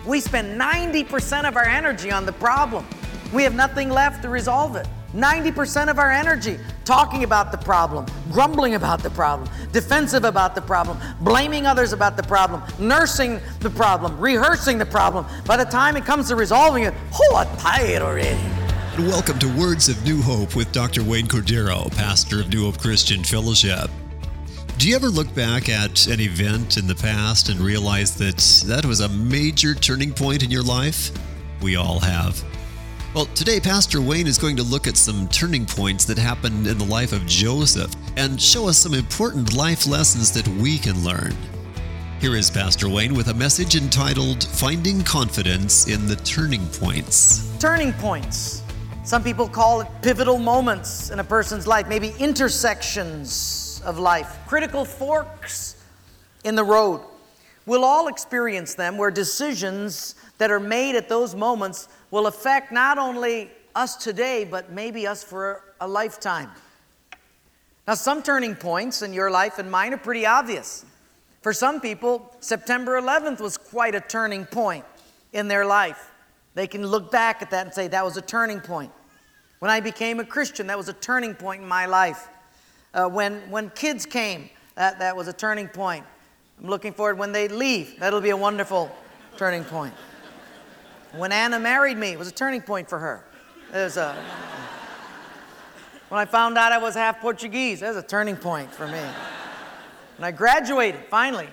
We spend 90% of our energy on the problem. We have nothing left to resolve it. 90% of our energy talking about the problem, grumbling about the problem, defensive about the problem, blaming others about the problem, nursing the problem, rehearsing the problem. By the time it comes to resolving it, I'm tired already. Welcome to Words of New Hope with Dr. Wayne Cordero, pastor of New Hope Christian Fellowship. Do you ever look back at an event in the past and realize that was a major turning point in your life? We all have. Well, today Pastor Wayne is going to look at some turning points that happened in the life of Joseph and show us some important life lessons that we can learn. Here is Pastor Wayne with a message entitled, Finding Confidence in the Turning Points. Turning points. Some people call it pivotal moments in a person's life, maybe intersections of life, critical forks in the road. We'll all experience them where decisions that are made at those moments will affect not only us today, but maybe us for a lifetime. Now, some turning points in your life and mine are pretty obvious. For some people, September 11th was quite a turning point in their life. They can look back at that and say, that was a turning point. When I became a Christian, that was a turning point in my life. When kids came, that was a turning point. I'm looking forward when they leave. That'll be a wonderful turning point. When Anna married me, it was a turning point for her. When I found out I was half Portuguese, that was a turning point for me. When I graduated, finally,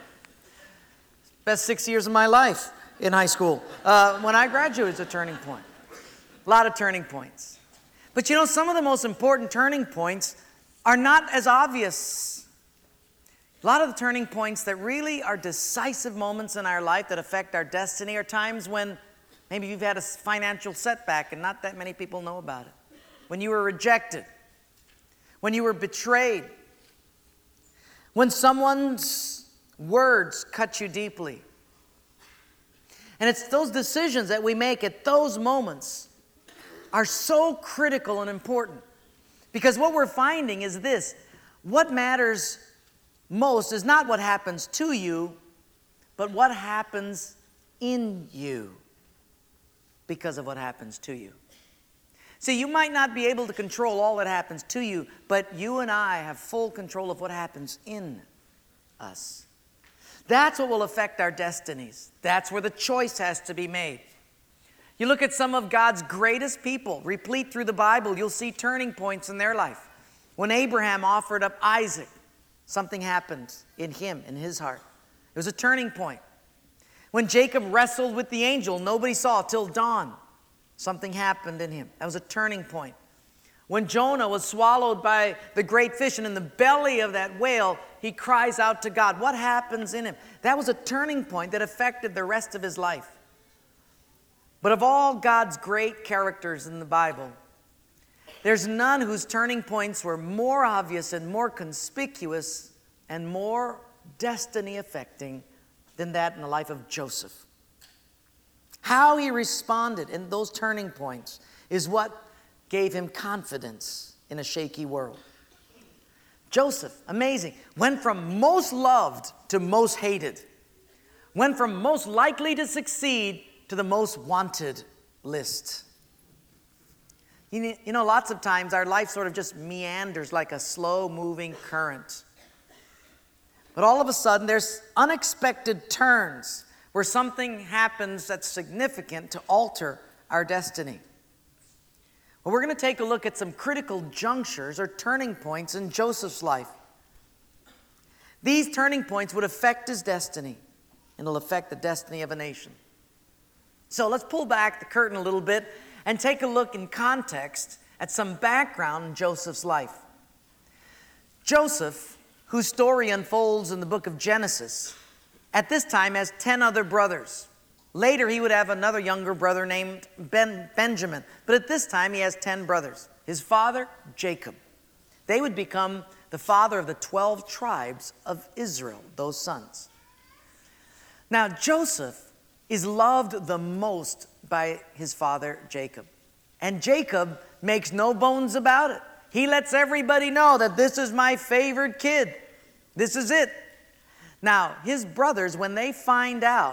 best 6 years of my life in high school. When I graduated, it's a turning point. A lot of turning points. But you know, some of the most important turning points are not as obvious. A lot of the turning points that really are decisive moments in our life that affect our destiny are times when maybe you've had a financial setback and not that many people know about it. When you were rejected. When you were betrayed. When someone's words cut you deeply. And it's those decisions that we make at those moments are so critical and important. Because what we're finding is this: what matters most is not what happens to you, but what happens in you because of what happens to you. See, you might not be able to control all that happens to you, but you and I have full control of what happens in us. That's what will affect our destinies. That's where the choice has to be made. You look at some of God's greatest people, replete through the Bible, you'll see turning points in their life. When Abraham offered up Isaac, something happened in him, in his heart. It was a turning point. When Jacob wrestled with the angel, nobody saw till dawn. Something happened in him. That was a turning point. When Jonah was swallowed by the great fish, and in the belly of that whale, he cries out to God. What happens in him? That was a turning point that affected the rest of his life. But of all God's great characters in the Bible, there's none whose turning points were more obvious and more conspicuous and more destiny-affecting than that in the life of Joseph. How he responded in those turning points is what gave him confidence in a shaky world. Joseph, amazing, went from most loved to most hated. Went from most likely to succeed to the most wanted list. You know, lots of times our life sort of just meanders like a slow-moving current. But all of a sudden, there's unexpected turns where something happens that's significant to alter our destiny. Well, we're going to take a look at some critical junctures or turning points in Joseph's life. These turning points would affect his destiny, and it'll affect the destiny of a nation. So let's pull back the curtain a little bit and take a look in context at some background in Joseph's life. Joseph, whose story unfolds in the book of Genesis, at this time has 10 other brothers. Later, he would have another younger brother named Benjamin. But at this time, he has 10 brothers. His father, Jacob. They would become the father of the 12 tribes of Israel, those sons. Now, Joseph is loved the most by his father, Jacob. And Jacob makes no bones about it. He lets everybody know that this is my favorite kid. This is it. Now, his brothers, when they find out,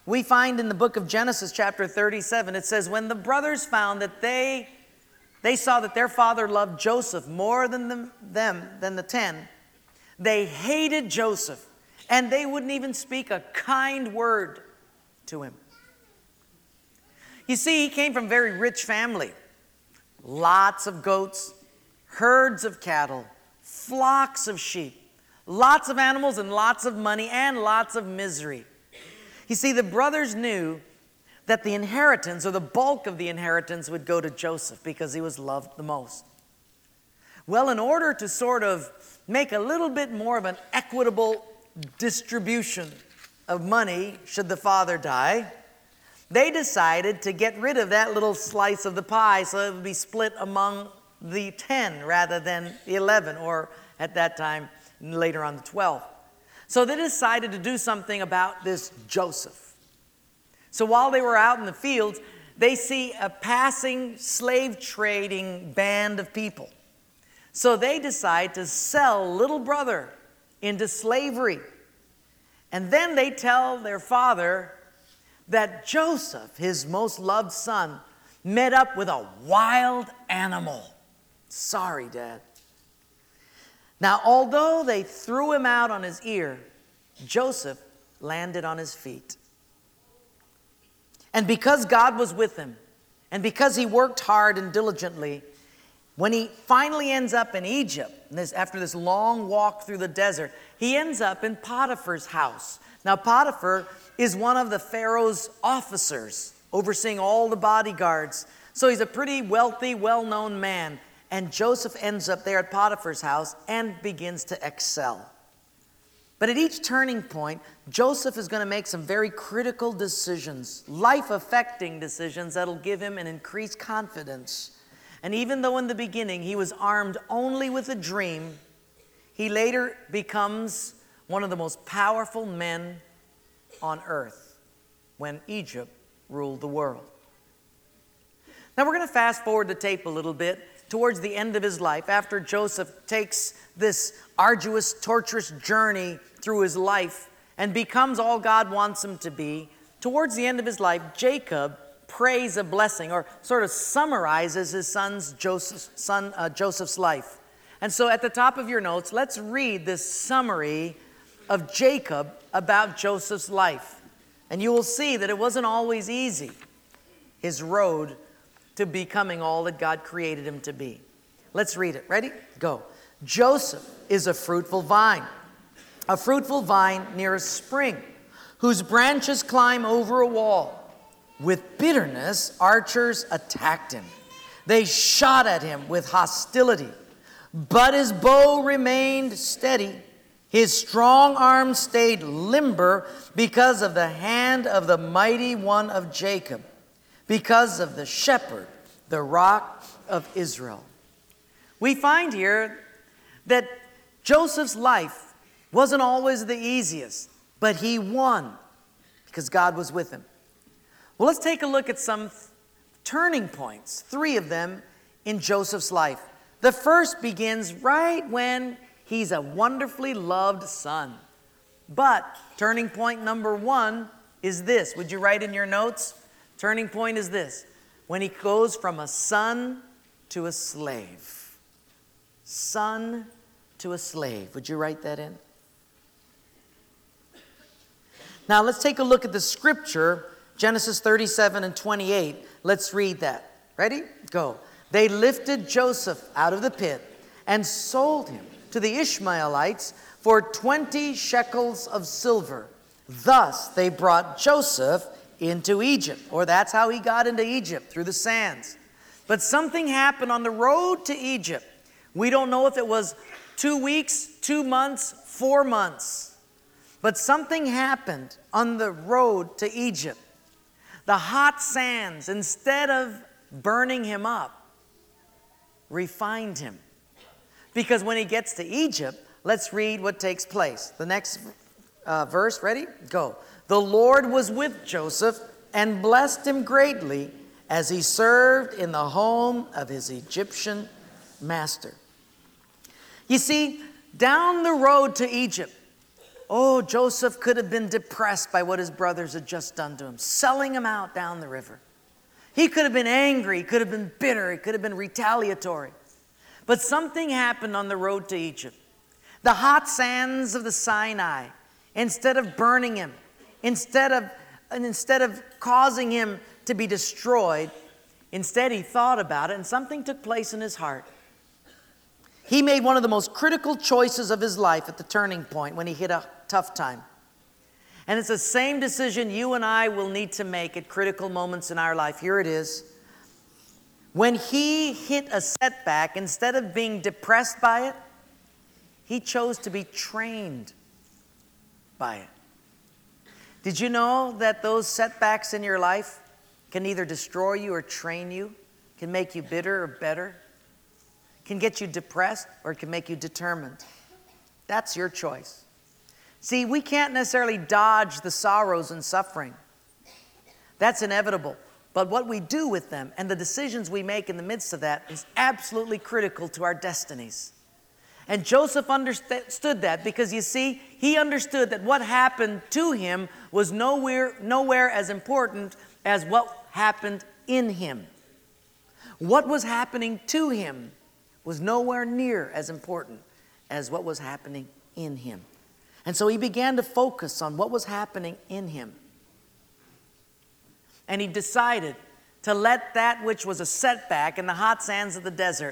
We find in the book of Genesis chapter 37, it says, when the brothers found that they saw that their father loved Joseph more than the 10, they hated Joseph, and they wouldn't even speak a kind word to him. You see, he came from a very rich family. Lots of goats, herds of cattle, flocks of sheep, lots of animals and lots of money and lots of misery. You see, the brothers knew that the inheritance, or the bulk of the inheritance, would go to Joseph because he was loved the most. Well, in order to sort of make a little bit more of an equitable distribution of money should the father die, they decided to get rid of that little slice of the pie so it would be split among the 10 rather than the 11, or at that time, later on the 12. So they decided to do something about this Joseph. So while they were out in the fields, they see a passing slave trading band of people. So they decide to sell little brother into slavery. And then they tell their father that Joseph, his most loved son, met up with a wild animal. Sorry, Dad. Now, although they threw him out on his ear, Joseph landed on his feet. And because God was with him, and because he worked hard and diligently, when he finally ends up in Egypt, after this long walk through the desert, he ends up in Potiphar's house. Now, Potiphar is one of the Pharaoh's officers, overseeing all the bodyguards. So he's a pretty wealthy, well-known man. And Joseph ends up there at Potiphar's house and begins to excel. But at each turning point, Joseph is going to make some very critical decisions, life-affecting decisions that'll give him an increased confidence. And even though in the beginning he was armed only with a dream, he later becomes one of the most powerful men on earth when Egypt ruled the world. Now we're going to fast forward the tape a little bit towards the end of his life, after Joseph takes this arduous, torturous journey through his life and becomes all God wants him to be. Towards the end of his life, Jacob prays a blessing, or sort of summarizes his son Joseph's life. And so at the top of your notes, let's read this summary of Jacob about Joseph's life. And you will see that it wasn't always easy, his road to becoming all that God created him to be. Let's read it. Ready? Go. Joseph is a fruitful vine near a spring, whose branches climb over a wall. With bitterness, archers attacked him. They shot at him with hostility, but his bow remained steady. His strong arm stayed limber because of the hand of the mighty one of Jacob, because of the shepherd, the rock of Israel. We find here that Joseph's life wasn't always the easiest, but he won because God was with him. Well, let's take a look at some turning points, 3 of them in Joseph's life. The first begins right when he's a wonderfully loved son. But turning point number 1 is this. Would you write in your notes? Turning point is this. When he goes from a son to a slave. Son to a slave. Would you write that in? Now let's take a look at the scripture, Genesis 37 and 28. Let's read that. Ready? Go. They lifted Joseph out of the pit and sold him to the Ishmaelites for 20 shekels of silver. Thus they brought Joseph into Egypt, or that's how he got into Egypt, through the sands. But something happened on the road to Egypt. We don't know if it was 2 weeks, 2 months, 4 months. But something happened on the road to Egypt. The hot sands, instead of burning him up, refined him. Because when he gets to Egypt, let's read what takes place. The next verse, ready? Go. The Lord was with Joseph and blessed him greatly as he served in the home of his Egyptian master. You see, down the road to Egypt, Oh, Joseph could have been depressed by what his brothers had just done to him, selling him out down the river. He could have been angry, he could have been bitter, he could have been retaliatory. But something happened on the road to Egypt. The hot sands of the Sinai, instead of burning him, instead of causing him to be destroyed, instead he thought about it and something took place in his heart. He made one of the most critical choices of his life at the turning point when he hit a tough time. And it's the same decision you and I will need to make at critical moments in our life. Here it is. When he hit a setback, instead of being depressed by it, he chose to be trained by it. Did you know that those setbacks in your life can either destroy you or train you, can make you bitter or better, can get you depressed or it can make you determined? That's your choice. See, we can't necessarily dodge the sorrows and suffering. That's inevitable. But what we do with them and the decisions we make in the midst of that is absolutely critical to our destinies. And Joseph understood that because, you see, he understood that what happened to him was nowhere as important as what happened in him. What was happening to him was nowhere near as important as what was happening in him. And so he began to focus on what was happening in him. And he decided to let that which was a setback in the hot sands of the desert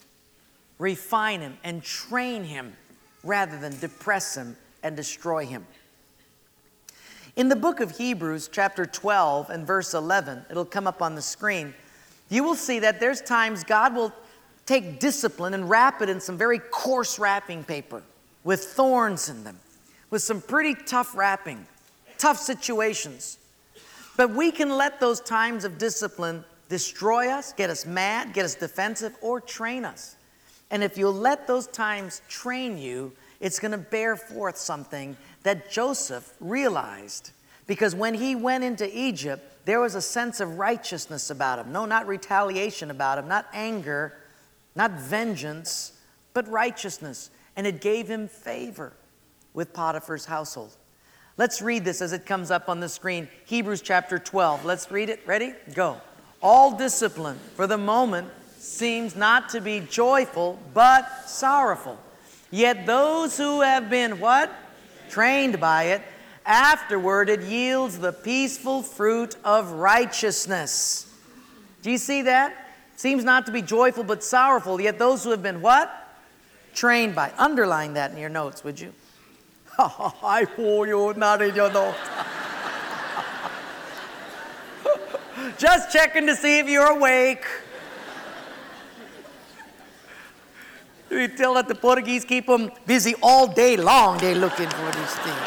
refine him and train him rather than depress him and destroy him. In the book of Hebrews, chapter 12 and verse 11, it'll come up on the screen, you will see that there's times God will take discipline and wrap it in some very coarse wrapping paper with thorns in them, with some pretty tough wrapping, tough situations. But we can let those times of discipline destroy us, get us mad, get us defensive, or train us. And if you'll let those times train you, it's going to bear forth something that Joseph realized. Because when he went into Egypt, there was a sense of righteousness about him. No, not retaliation about him, not anger, not vengeance, but righteousness. And it gave him favor with Potiphar's household. Let's read this as it comes up on the screen. Hebrews chapter 12. Let's read it. Ready? Go. All discipline for the moment seems not to be joyful, but sorrowful. Yet those who have been what? Trained by it, afterward it yields the peaceful fruit of righteousness. Do you see that? Seems not to be joyful, but sorrowful. Yet those who have been what? Trained by. Underline that in your notes, would you? I for you, not in your notes. Just checking to see if you're awake. You tell that the Portuguese keep them busy all day long. They're looking for these things.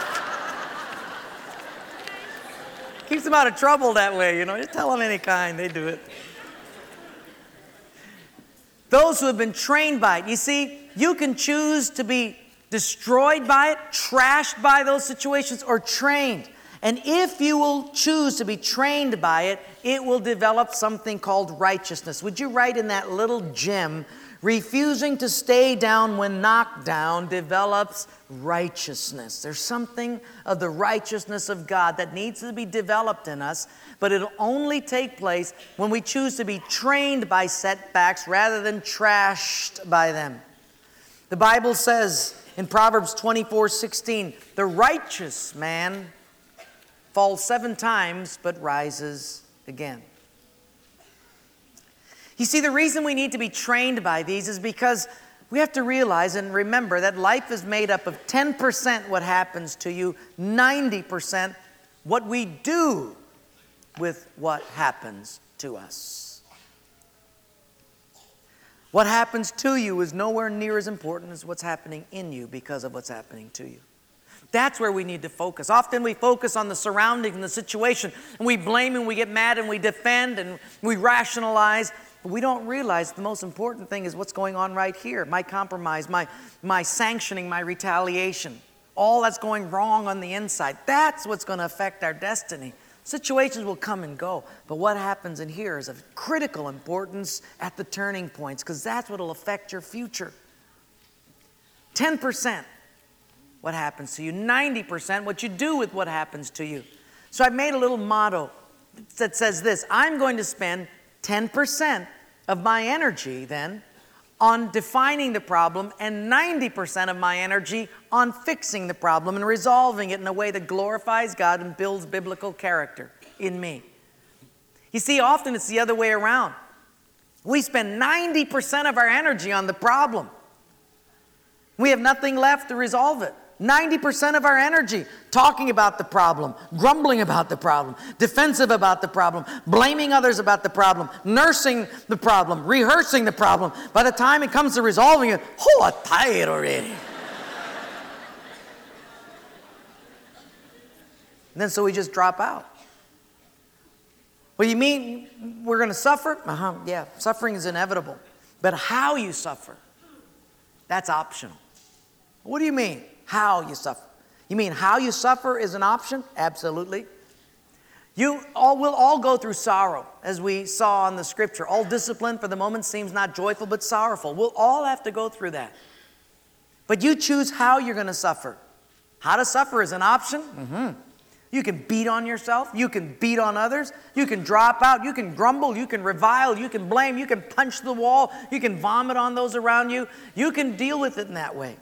Keeps them out of trouble that way, you know. Just tell them any kind, they do it. Those who have been trained by it. You see, you can choose to be destroyed by it, trashed by those situations, or trained. And if you will choose to be trained by it, it will develop something called righteousness. Would you write in that little gem, refusing to stay down when knocked down develops righteousness. There's something of the righteousness of God that needs to be developed in us, but it'll only take place when we choose to be trained by setbacks rather than trashed by them. The Bible says in Proverbs 24:16, the righteous man falls 7 times but rises again. You see, the reason we need to be trained by these is because we have to realize and remember that life is made up of 10% what happens to you, 90% what we do with what happens to us. What happens to you is nowhere near as important as what's happening in you because of what's happening to you. That's where we need to focus. Often we focus on the surroundings and the situation, and we blame and we get mad and we defend and we rationalize. But we don't realize the most important thing is what's going on right here. My compromise, my sanctioning, my retaliation. All that's going wrong on the inside. That's what's going to affect our destiny. Situations will come and go. But what happens in here is of critical importance at the turning points, because that's what will affect your future. 10%. what happens to you. 90% what you do with what happens to you. So I've made a little motto that says this: I'm going to spend 10% of my energy then on defining the problem and 90% of my energy on fixing the problem and resolving it in a way that glorifies God and builds biblical character in me. You see, often it's the other way around. We spend 90% of our energy on the problem. We have nothing left to resolve it. 90% of our energy talking about the problem, grumbling about the problem, defensive about the problem, blaming others about the problem, nursing the problem, rehearsing the problem. By the time it comes to resolving it, I'm tired already. And then so we just drop out. Well, you mean we're going to suffer? Yeah, suffering is inevitable. But how you suffer, that's optional. What do you mean, how you suffer? You mean how you suffer is an option? Absolutely. We'll all go through sorrow, as we saw in the scripture. All discipline for the moment seems not joyful, but sorrowful. We'll all have to go through that. But you choose how you're going to suffer. How to suffer is an option. You can beat on yourself. You can beat on others. You can drop out. You can grumble. You can revile. You can blame. You can punch the wall. You can vomit on those around you. You can deal with it in that way.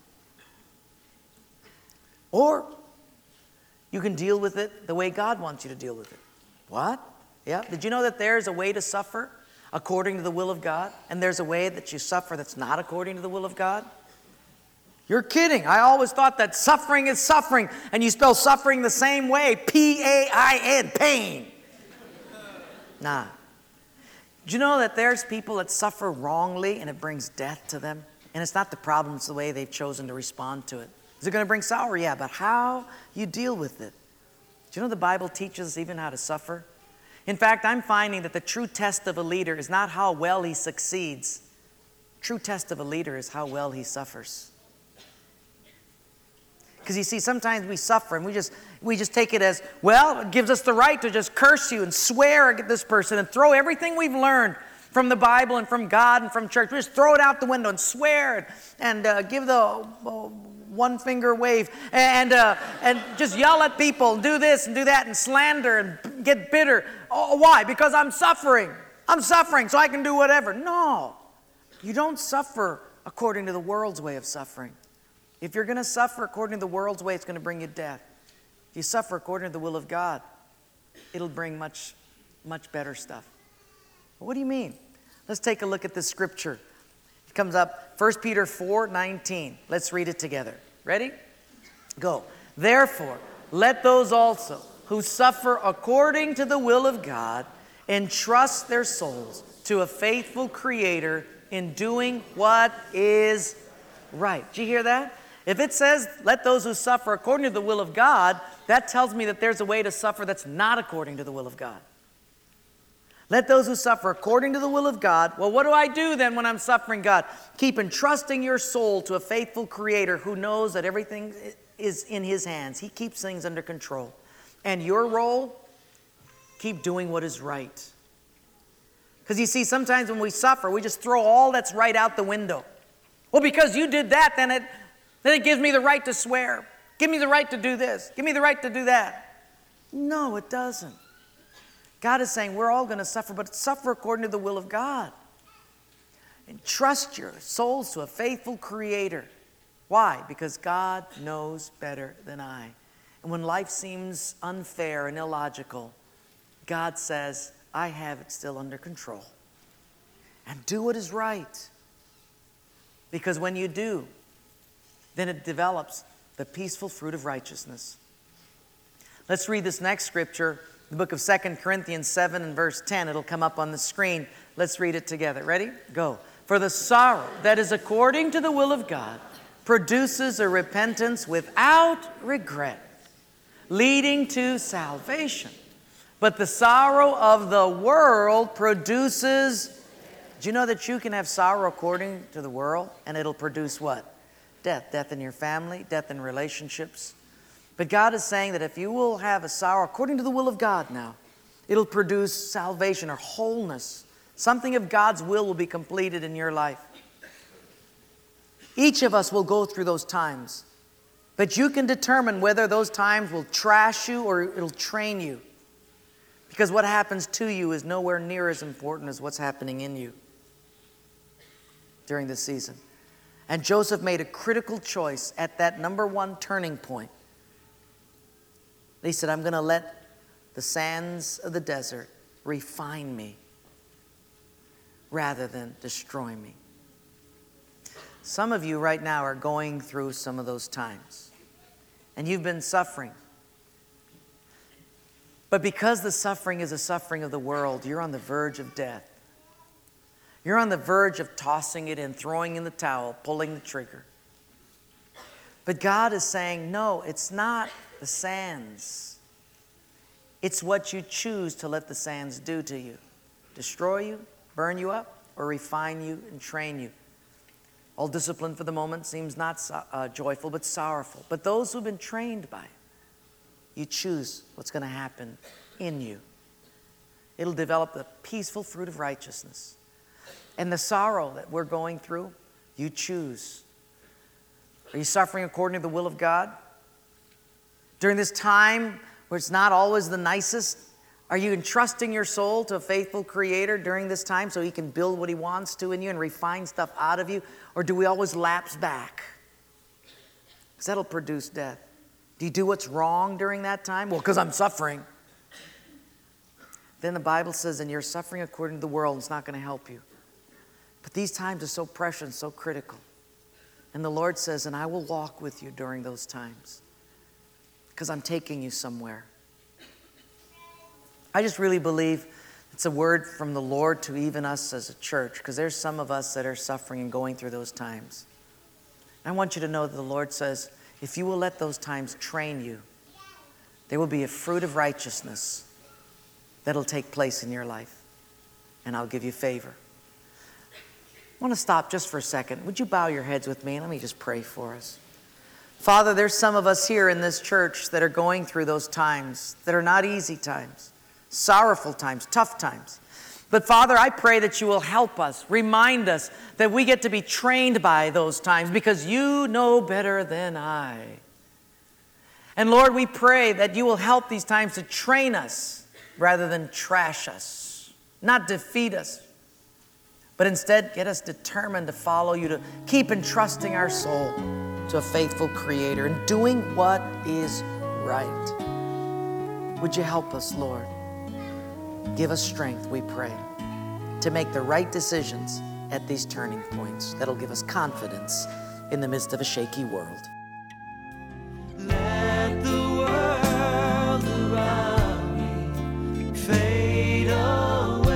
Or you can deal with it the way God wants you to deal with it. What? Yeah. Did you know that there's a way to suffer according to the will of God? And there's a way that you suffer that's not according to the will of God? You're kidding. I always thought that suffering is suffering. And you spell suffering the same way. P-A-I-N, pain. Nah. Do you know that there's people that suffer wrongly and it brings death to them? And it's not the problem, it's the way they've chosen to respond to it. Is it going to bring sorrow? Yeah, but how you deal with it. Do you know the Bible teaches us even how to suffer? In fact, I'm finding that the true test of a leader is not how well he succeeds. True test of a leader is how well he suffers. Because you see, sometimes we suffer and we just take it as, well, it gives us the right to just curse you and swear at this person and throw everything we've learned from the Bible and from God and from church. We just throw it out the window and swear and give the one finger wave and just yell at people and do this and do that and slander and get bitter. Oh, why? Because I'm suffering. I'm suffering so I can do whatever. No, you don't suffer according to the world's way of suffering. If you're going to suffer according to the world's way, it's going to bring you death. If you suffer according to the will of God, it'll bring much, much better stuff. What do you mean? Let's take a look at this scripture. It comes up, 1 Peter 4:19. Let's read it together. Ready? Go. Therefore, let those also who suffer according to the will of God entrust their souls to a faithful Creator in doing what is right. Did you hear that? If it says, let those who suffer according to the will of God, that tells me that there's a way to suffer that's not according to the will of God. Let those who suffer according to the will of God. Well, what do I do then when I'm suffering, God? Keep entrusting your soul to a faithful Creator who knows that everything is in His hands. He keeps things under control. And your role, keep doing what is right. Because you see, sometimes when we suffer, we just throw all that's right out the window. Well, because you did that, then it gives me the right to swear. Give me the right to do this. Give me the right to do that. No, it doesn't. God is saying we're all going to suffer, but suffer according to the will of God. And trust your souls to a faithful Creator. Why? Because God knows better than I. And when life seems unfair and illogical, God says, I have it still under control. And do what is right. Because when you do, then it develops the peaceful fruit of righteousness. Let's read this next scripture, the book of 2 Corinthians 7 and verse 10. It'll come up on the screen. Let's read it together. Ready? Go. For the sorrow that is according to the will of God produces a repentance without regret, leading to salvation. But the sorrow of the world produces... Do you know that you can have sorrow according to the world and it'll produce what? Death. Death in your family, death in relationships. But God is saying that if you will have a sorrow according to the will of God now, it'll produce salvation or wholeness. Something of God's will be completed in your life. Each of us will go through those times But you can determine whether those times will trash you or it'll train you. Because what happens to you is nowhere near as important as what's happening in you during this season. And Joseph made a critical choice at that number one turning point. He said, I'm going to let the sands of the desert refine me rather than destroy me. Some of you right now are going through some of those times. And you've been suffering. But because the suffering is a suffering of the world, you're on the verge of death. You're on the verge of tossing it in, throwing in the towel, pulling the trigger. But God is saying, no, it's not the sands. It's what you choose to let the sands do to you. Destroy you, burn you up, or refine you and train you. All discipline for the moment seems not joyful, but sorrowful. But those who've been trained by it, you choose what's going to happen in you. It'll develop the peaceful fruit of righteousness. And the sorrow that we're going through, you choose. Are you suffering according to the will of God? During this time where it's not always the nicest, are you entrusting your soul to a faithful Creator during this time so He can build what He wants to in you and refine stuff out of you? Or do we always lapse back? Because that'll produce death. Do you do what's wrong during that time? Well, because I'm suffering. Then the Bible says, and you're suffering according to the world, it's not going to help you. But these times are so precious, so critical. And the Lord says, and I will walk with you during those times because I'm taking you somewhere. I just really believe it's a word from the Lord to even us as a church, because there's some of us that are suffering and going through those times. I want you to know that the Lord says, if you will let those times train you, there will be a fruit of righteousness that'll take place in your life, and I'll give you favor. I want to stop just for a second. Would you bow your heads with me and let me just pray for us. Father, there's some of us here in this church that are going through those times that are not easy times, sorrowful times, tough times. But Father, I pray that you will help us, remind us that we get to be trained by those times because you know better than I. And Lord, we pray that you will help these times to train us rather than trash us, not defeat us, but instead get us determined to follow you, to keep entrusting our soul to a faithful Creator and doing what is right. Would you help us, Lord? Give us strength, we pray, to make the right decisions at these turning points that'll give us confidence in the midst of a shaky world. Let the world around me fade away.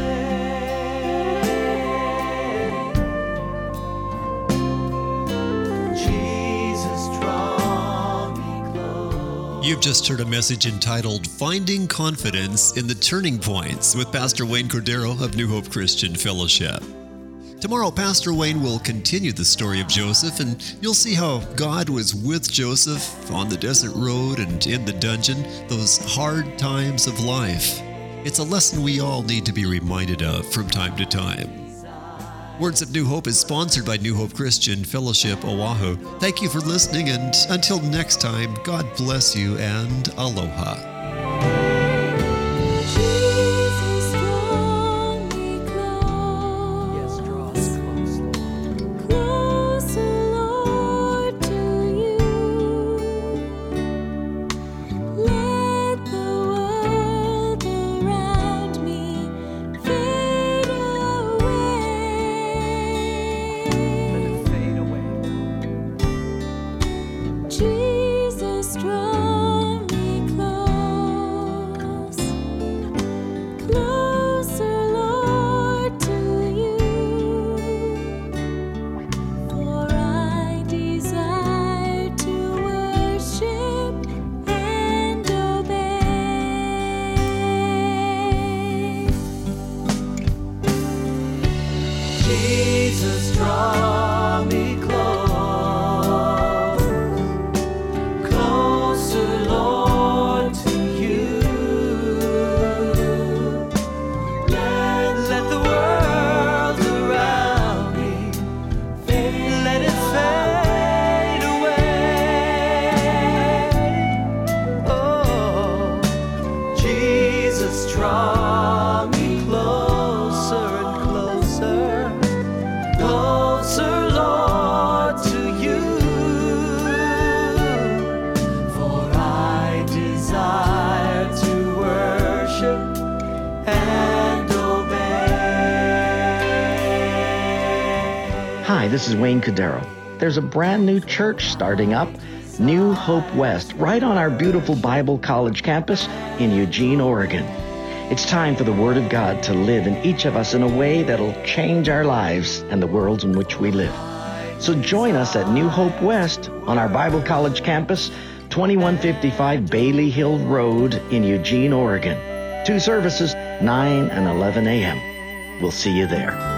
Jesus, draw me close. You've just heard a message entitled Finding Confidence in the Turning Points with Pastor Wayne Cordero of New Hope Christian Fellowship. Tomorrow, Pastor Wayne will continue the story of Joseph, and you'll see how God was with Joseph on the desert road and in the dungeon, those hard times of life. It's a lesson we all need to be reminded of from time to time. Words of New Hope is sponsored by New Hope Christian Fellowship, Oahu. Thank you for listening, and until next time, God bless you and aloha. Jesus, draw me close. Yes, draw us close, Lord. Closer, Lord, to you. Let the world around me fade away. Let it fade away. Jesus, draw me close. Hi, this is Wayne Cordero. There's a brand new church starting up, New Hope West, right on our beautiful Bible College campus in Eugene, Oregon. It's time for the Word of God to live in each of us in a way that'll change our lives and the worlds in which we live. So join us at New Hope West on our Bible College campus, 2155 Bailey Hill Road in Eugene, Oregon. 2 services, 9 and 11 a.m. We'll see you there.